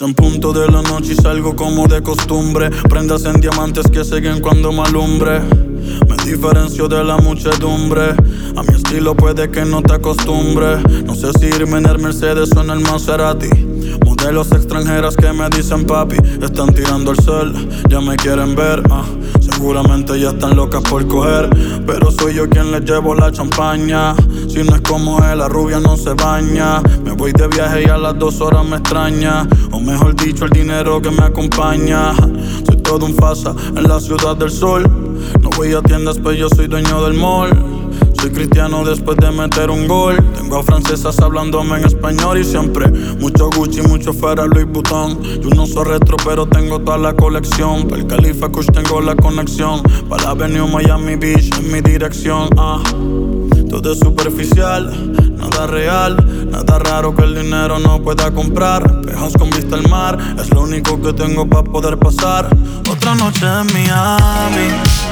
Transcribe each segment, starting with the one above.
En punto de la noche y salgo como de costumbre. Prendas en diamantes que siguen cuando me alumbre. Me diferencio de la muchedumbre. A mi estilo puede que no te acostumbre. No sé si irme en el Mercedes o en el Maserati. Modelos extranjeras que me dicen papi. Están tirando el cel, ya me quieren ver. Seguramente ya están locas por coger. Pero soy yo quien les llevo la champaña. Si no es como él, la rubia no se baña. Me voy de viaje y a las 2 horas me extraña. O mejor dicho, el dinero que me acompaña. Soy todo un fasa en la ciudad del sol. No voy a tiendas, pero yo soy dueño del mall. Soy cristiano después de meter un gol. Tengo a francesas hablándome en español y siempre mucho Gucci, mucho Ferrari, Louis Vuitton. Yo no soy retro, pero tengo toda la colección. Para el Califa Kush tengo la conexión. Para la Avenue Miami Beach en mi dirección. Todo es superficial, nada real. Nada raro que el dinero no pueda comprar. Pejas con vista al mar, es lo único que tengo para poder pasar otra noche en Miami.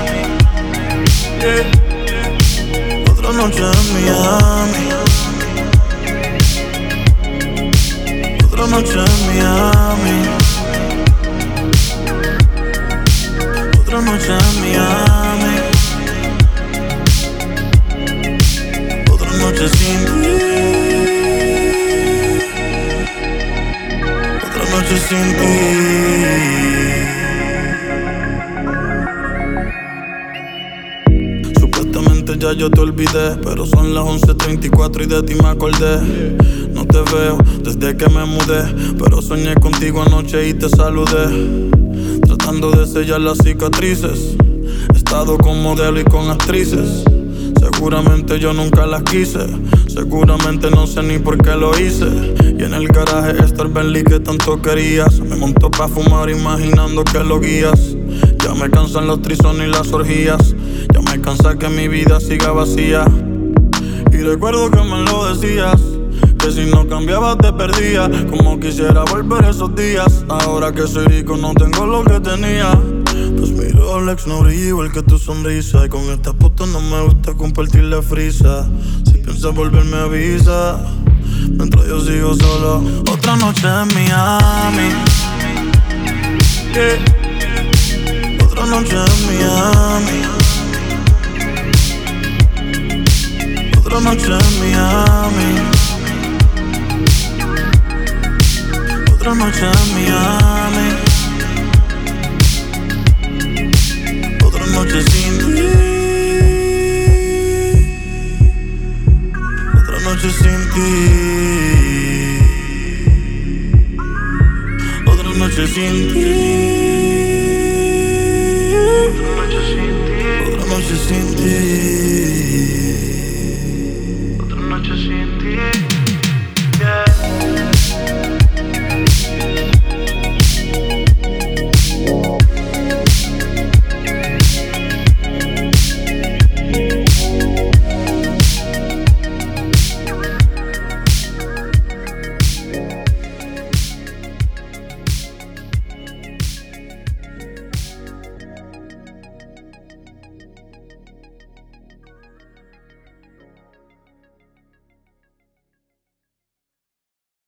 Otra noche en Miami. Otra noche en Miami. Otra noche en Miami. Otra noche sin ti. Otra noche sin ti. Ya yo te olvidé, pero son las 11:34 y de ti me acordé. No te veo desde que me mudé, pero soñé contigo anoche y te saludé. Tratando de sellar las cicatrices. He estado con modelo y con actrices. Seguramente yo nunca las quise. Seguramente no sé ni por qué lo hice. Y en el garaje está el Bentley que tanto querías. Me montó pa' fumar imaginando que lo guías. Ya me cansan los trisones y las orgías. Ya me cansa que mi vida siga vacía. Y recuerdo que me lo decías, que si no cambiabas te perdía. Como quisiera volver esos días. Ahora que soy rico no tengo lo que tenía. Pues mi Rolex no brilla igual que tu sonrisa. Y con esta puta no me gusta compartir la frisa. Si piensas volverme avisa, mientras yo sigo solo. Otra noche en Miami. Otra noche en Miami. Otra noche en Miami. Otra noche en Miami. Otra noche sin ti. Otra noche sin ti. Otra noche sin ti. Otra noche sin ti.